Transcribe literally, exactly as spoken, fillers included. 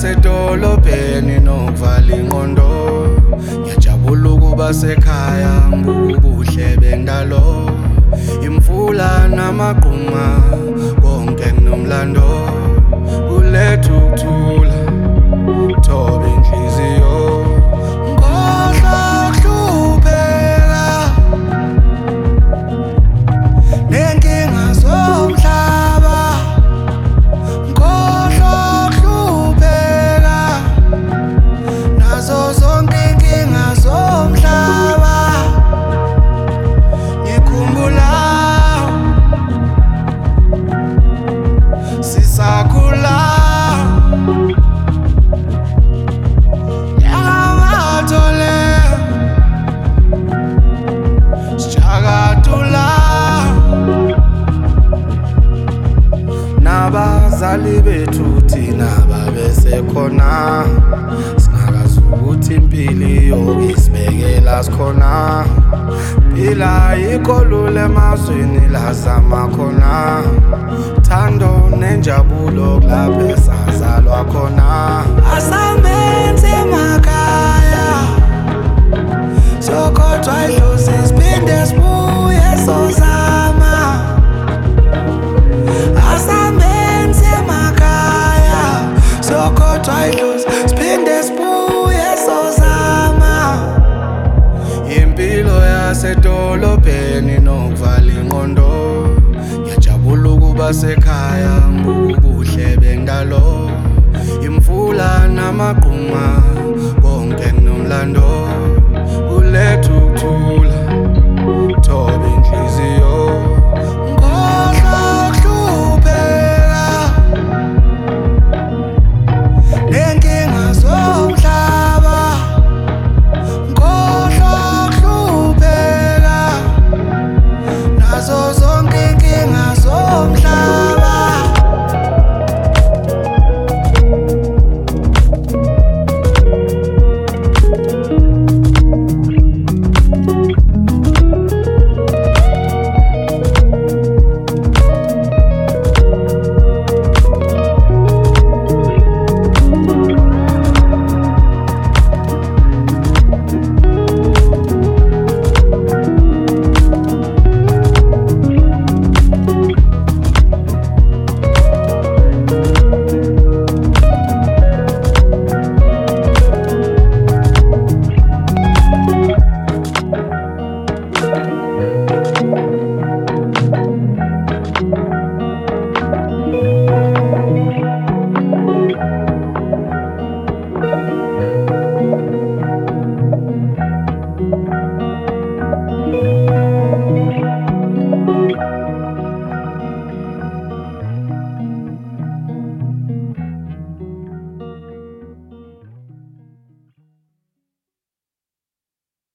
yasedolobheni nokuvala ingqondo. Ngiyajabula ukuba sekhaya ngobuhle bendalo. Imfula namagquma konke kunomlando. Kuletha ukuthula thoba inhliziyo. Ngohla ukuhlupheka nenkinga zomhlaba. Ngohla ukuhlupheka nazo zonke inkinga zomhlaba. Ngikhumbula sisakhula nyangabathole sijakatula. Nabazali bethu thina babesekhona, singakazi ukuthi impilo iyokisibekela sikhona. Phila yikho lula emazweni lazama khona. Uthando nenjabulo kulapho esazalwa khona. Asamenze emakhaya sokhothwa idlozi siphinde sibuye sozama. Asamenze emakhaya sokhothwa idlozi siphinde sibuye sozama. Impilo yasedolobheni nokuvala ingqondo. Ngiyajabula ukuba sekhaya ngobuhle bendalo. Imfula namagquma konke kunomlando.